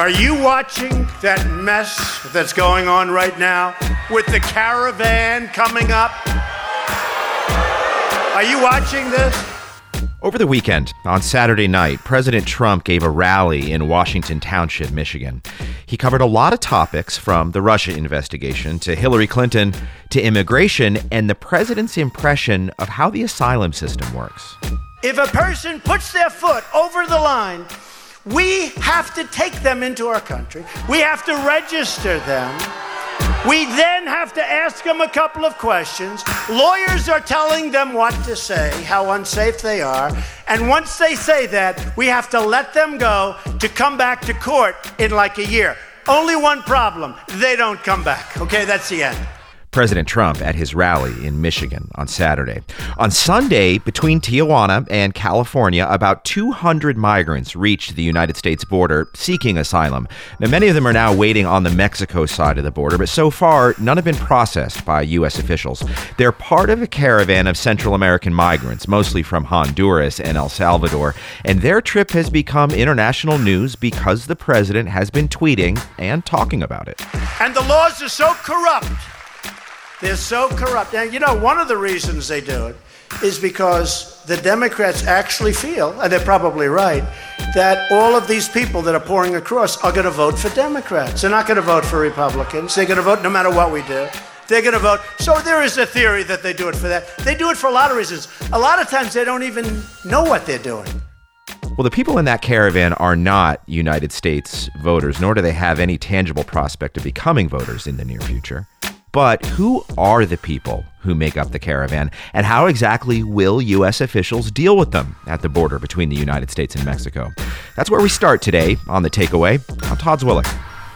Are you watching that mess that's going on right now with the caravan coming up? Are you watching this? Over the weekend, on Saturday night, President Trump gave a rally in Washington Township, Michigan. He covered a lot of topics from the Russia investigation to Hillary Clinton to immigration and the president's impression of how the asylum system works. If a person puts their foot over the line, we have to take them into our country. We have to register them. We then have to ask them a couple of questions. Lawyers are telling them what to say, how unsafe they are. And once they say that, we have to let them go to come back to court in like a year. Only one problem. They don't come back. Okay, that's the end. President Trump at his rally in Michigan on Saturday. On Sunday, between Tijuana and California, about 200 migrants reached the United States border seeking asylum. Now, many of them are now waiting on the Mexico side of the border, but so far, none have been processed by U.S. officials. They're part of a caravan of Central American migrants, mostly from Honduras and El Salvador, and their trip has become international news because the president has been tweeting and talking about it. And the laws are so corrupt. They're so corrupt. And you know, one of the reasons they do it is because the Democrats actually feel, and they're probably right, that all of these people that are pouring across are going to vote for Democrats. They're not going to vote for Republicans. They're going to vote no matter what we do. They're going to vote. So there is a theory that they do it for that. They do it for a lot of reasons. A lot of times they don't even know what they're doing. Well, the people in that caravan are not United States voters, nor do they have any tangible prospect of becoming voters in the near future. But who are the people who make up the caravan, and how exactly will U.S. officials deal with them at the border between the United States and Mexico? That's where we start today on The Takeaway. I'm Todd Zwillich.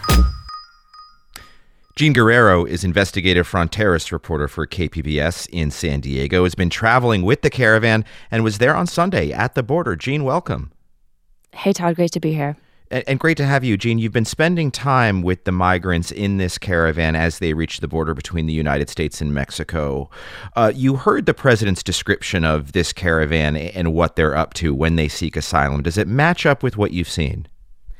Jean Guerrero is investigative fronteras reporter for KPBS in San Diego, has been traveling with the caravan and was there on Sunday at the border. Jean, welcome. Hey, Todd. Great to be here. And great to have you, Jean. You've been spending time with the migrants in this caravan as they reach the border between the United States and Mexico. You heard the president's description of this caravan and what they're up to when they seek asylum. Does it match up with what you've seen?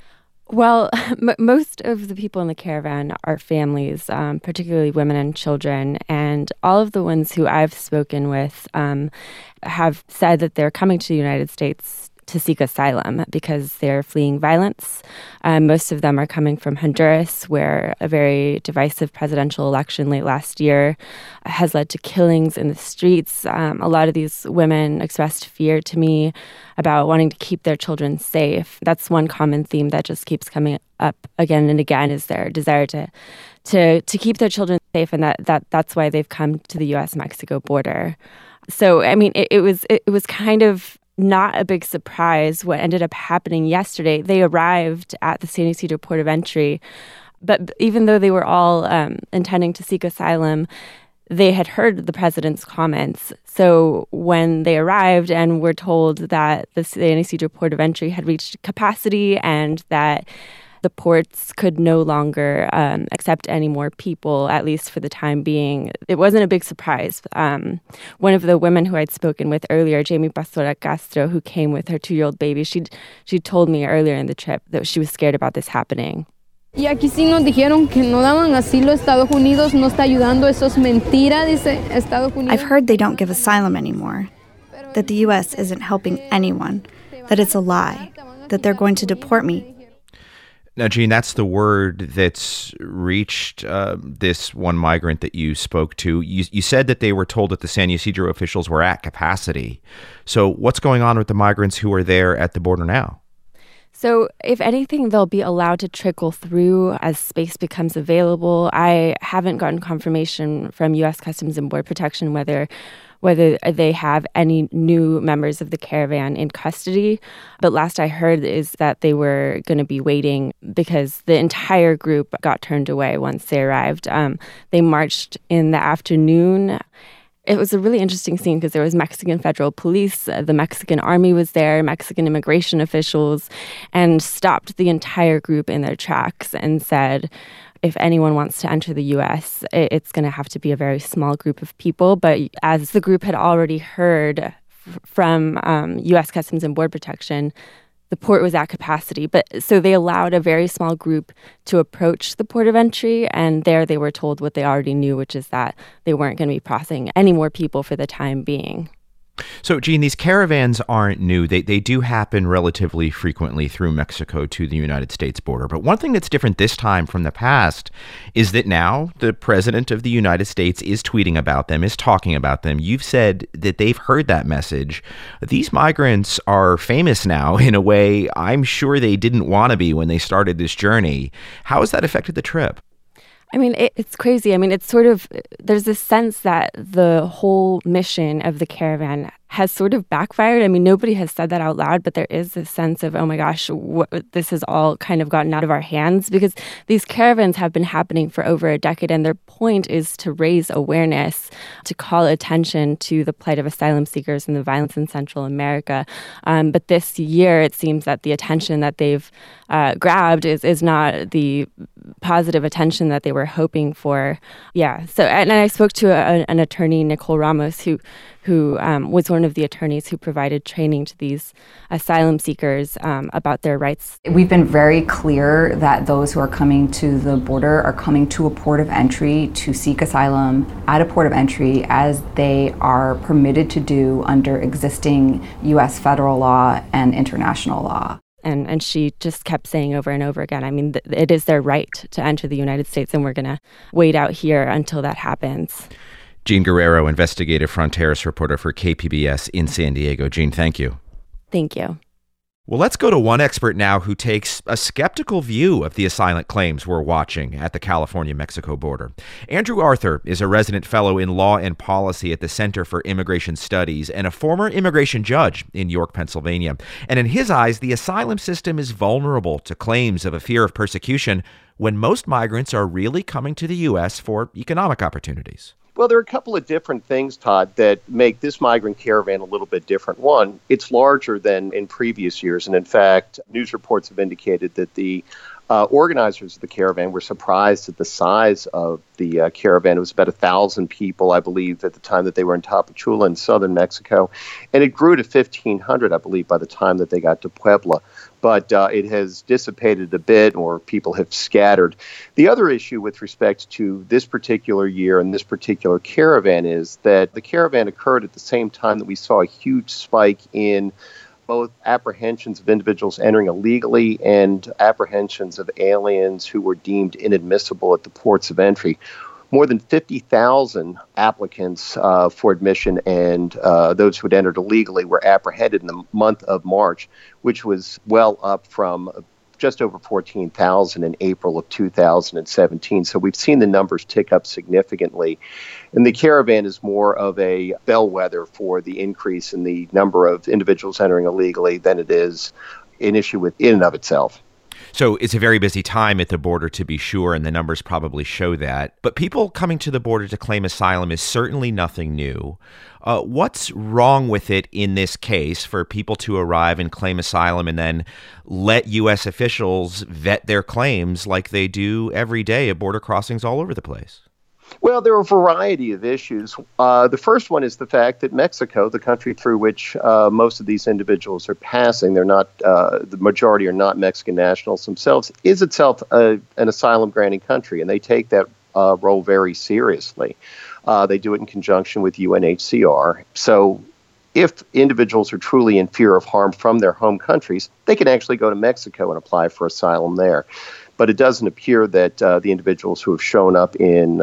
Well, most of the people in the caravan are families, particularly women and children. And all of the ones who I've spoken with have said that they're coming to the United States to seek asylum because they're fleeing violence. Most of them are coming from Honduras, where a very divisive presidential election late last year has led to killings in the streets. A lot of these women expressed fear to me about wanting to keep their children safe. That's one common theme that just keeps coming up again and again, is their desire to keep their children safe, and that's why they've come to the U.S.-Mexico border. So, I mean, it was kind of not a big surprise what ended up happening yesterday. They arrived at the San Ysidro port of entry, but even though they were all intending to seek asylum, they had heard the president's comments. So when they arrived and were told that the San Ysidro port of entry had reached capacity and that the ports could no longer accept any more people, at least for the time being, it wasn't a big surprise. One of the women who I'd spoken with earlier, Jamie Pastora Castro, who came with her 2-year-old baby, she told me earlier in the trip that she was scared about this happening. Y aquí sí nos dijeron que no daban asilo. Estados Unidos no está ayudando. Eso es mentira, dice Estados Unidos. I've heard they don't give asylum anymore, that the U.S. isn't helping anyone, that it's a lie, that they're going to deport me. Now, Jean, that's the word that's reached this one migrant that you spoke to. You said that they were told that the San Ysidro officials were at capacity. So what's going on with the migrants who are there at the border now? So if anything, they'll be allowed to trickle through as space becomes available. I haven't gotten confirmation from U.S. Customs and Border Protection whether they have any new members of the caravan in custody. But last I heard is that they were going to be waiting because the entire group got turned away once they arrived. They marched in the afternoon. It was a really interesting scene because there was Mexican federal police, the Mexican army was there, Mexican immigration officials, and stopped the entire group in their tracks and said, if anyone wants to enter the U.S., it's going to have to be a very small group of people. But as the group had already heard from U.S. Customs and Border Protection, the port was at capacity. But so they allowed a very small group to approach the port of entry, and there they were told what they already knew, which is that they weren't going to be processing any more people for the time being. So, Jean, these caravans aren't new. They do happen relatively frequently through Mexico to the United States border. But one thing that's different this time from the past is that now the president of the United States is tweeting about them, is talking about them. You've said that they've heard that message. These migrants are famous now in a way I'm sure they didn't want to be when they started this journey. How has that affected the trip? I mean, it's crazy. I mean, it's sort of, there's this sense that the whole mission of the caravan has sort of backfired. I mean, nobody has said that out loud, but there is this sense of, oh my gosh, this has all kind of gotten out of our hands, because these caravans have been happening for over a decade, and their point is to raise awareness, to call attention to the plight of asylum seekers and the violence in Central America. But this year, it seems that the attention that they've grabbed is not the positive attention that they were hoping for. Yeah. So, and I spoke to an attorney, Nicole Ramos, who was one of the attorneys who provided training to these asylum seekers about their rights. We've been very clear that those who are coming to the border are coming to a port of entry to seek asylum at a port of entry, as they are permitted to do under existing U.S. federal law and international law. And she just kept saying over and over again, I mean, it is their right to enter the United States, and we're going to wait out here until that happens. Jean Guerrero, investigative Fronteras reporter for KPBS in San Diego. Jean, thank you. Thank you. Well, let's go to one expert now who takes a skeptical view of the asylum claims we're watching at the California-Mexico border. Andrew Arthur is a resident fellow in law and policy at the Center for Immigration Studies and a former immigration judge in York, Pennsylvania. And in his eyes, the asylum system is vulnerable to claims of a fear of persecution when most migrants are really coming to the U.S. for economic opportunities. Well, there are a couple of different things, Todd, that make this migrant caravan a little bit different. One, it's larger than in previous years. And in fact, news reports have indicated that the organizers of the caravan were surprised at the size of the caravan. It was about 1,000 people, I believe, at the time that they were in Tapachula in southern Mexico. And it grew to 1,500, I believe, by the time that they got to Puebla. But it has dissipated a bit, or people have scattered. The other issue with respect to this particular year and this particular caravan is that the caravan occurred at the same time that we saw a huge spike in both apprehensions of individuals entering illegally and apprehensions of aliens who were deemed inadmissible at the ports of entry. More than 50,000 applicants for admission and those who had entered illegally were apprehended in the month of March, which was well up from just over 14,000 in April of 2017. So we've seen the numbers tick up significantly. And the caravan is more of a bellwether for the increase in the number of individuals entering illegally than it is an issue in and of itself. So it's a very busy time at the border, to be sure, and the numbers probably show that. But people coming to the border to claim asylum is certainly nothing new. What's wrong with it in this case for people to arrive and claim asylum and then let U.S. officials vet their claims like they do every day at border crossings all over the place? Well, there are a variety of issues. The first one is the fact that Mexico, the country through which most of these individuals are passing, they're not, the majority are not Mexican nationals themselves, is itself an asylum-granting country, and they take that role very seriously. They do it in conjunction with UNHCR. So if individuals are truly in fear of harm from their home countries, they can actually go to Mexico and apply for asylum there. But it doesn't appear that the individuals who have shown up in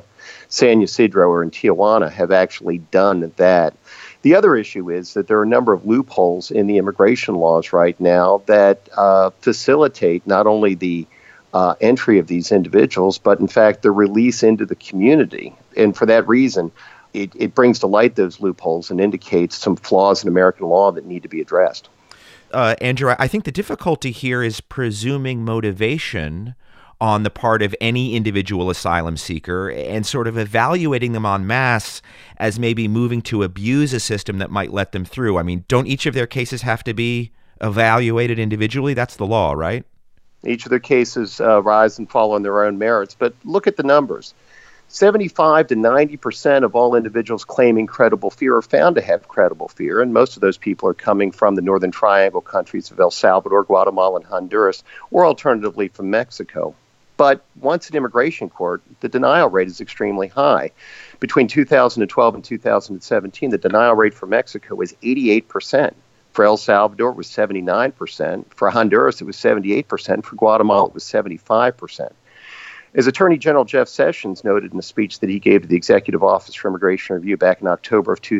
San Ysidro or in Tijuana have actually done that. The other issue is that there are a number of loopholes in the immigration laws right now that facilitate not only the entry of these individuals, but in fact the release into the community. And for that reason, it brings to light those loopholes and indicates some flaws in American law that need to be addressed. Andrew, I think the difficulty here is presuming motivation on the part of any individual asylum seeker and sort of evaluating them en masse as maybe moving to abuse a system that might let them through. I mean, don't each of their cases have to be evaluated individually? That's the law, right? Each of their cases rise and fall on their own merits. But look at the numbers. 75 to 90% of all individuals claiming credible fear are found to have credible fear, and most of those people are coming from the Northern Triangle countries of El Salvador, Guatemala, and Honduras, or alternatively from Mexico. But once in immigration court, the denial rate is extremely high. Between 2012 and 2017, the denial rate for Mexico was 88%. For El Salvador, it was 79%. For Honduras, it was 78%. For Guatemala, it was 75%. As Attorney General Jeff Sessions noted in a speech that he gave to the Executive Office for Immigration Review back in October of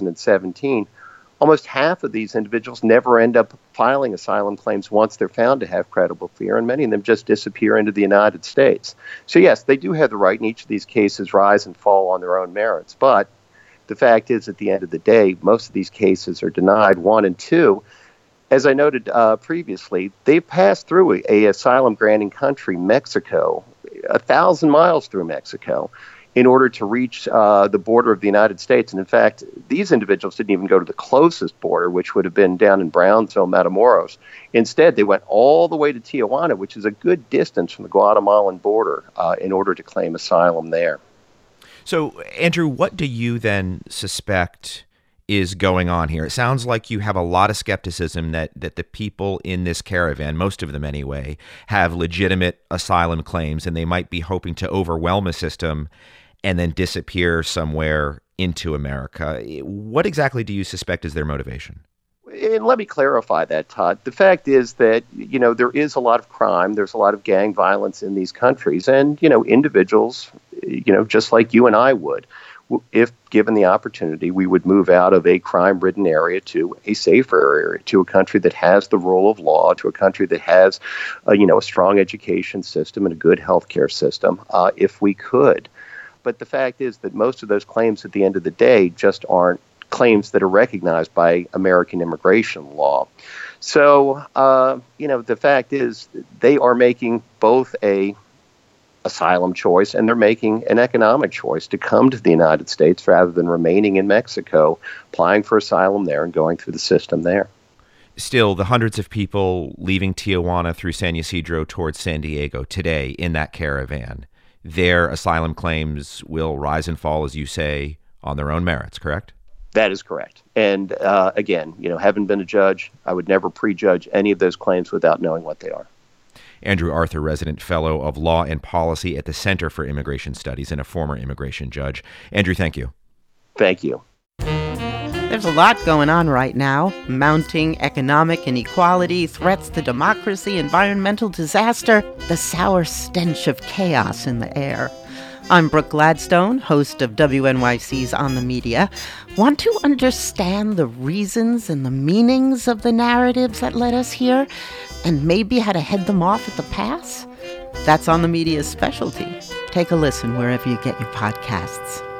2017, almost half of these individuals never end up filing asylum claims once they're found to have credible fear, and many of them just disappear into the United States. So yes, they do have the right in each of these cases rise and fall on their own merits. But the fact is, at the end of the day, most of these cases are denied. One and two, as I noted previously, they've passed through a asylum granting country, Mexico, 1,000 miles through Mexico, in order to reach the border of the United States. And in fact, these individuals didn't even go to the closest border, which would have been down in Brownsville, Matamoros. Instead, they went all the way to Tijuana, which is a good distance from the Guatemalan border, in order to claim asylum there. So, Andrew, what do you then suspect is going on here? It sounds like you have a lot of skepticism that the people in this caravan, most of them anyway, have legitimate asylum claims, and they might be hoping to overwhelm a system and then disappear somewhere into America. What exactly do you suspect is their motivation? And let me clarify that, Todd. The fact is that, there is a lot of crime. There's a lot of gang violence in these countries. And, individuals, just like you and I would, if given the opportunity, we would move out of a crime-ridden area to a safer area, to a country that has the rule of law, to a country that has, a strong education system and a good healthcare system, if we could. But the fact is that most of those claims at the end of the day just aren't claims that are recognized by American immigration law. So, the fact is they are making both a asylum choice and they're making an economic choice to come to the United States rather than remaining in Mexico, applying for asylum there and going through the system there. Still, the hundreds of people leaving Tijuana through San Ysidro towards San Diego today in that caravan, their asylum claims will rise and fall, as you say, on their own merits, correct? That is correct. And again, having been a judge, I would never prejudge any of those claims without knowing what they are. Andrew Arthur, resident fellow of law and policy at the Center for Immigration Studies and a former immigration judge. Andrew, thank you. Thank you. There's a lot going on right now. Mounting economic inequality, threats to democracy, environmental disaster, the sour stench of chaos in the air. I'm Brooke Gladstone, host of WNYC's On the Media. Want to understand the reasons and the meanings of the narratives that led us here, and maybe how to head them off at the pass? That's On the Media's specialty. Take a listen wherever you get your podcasts.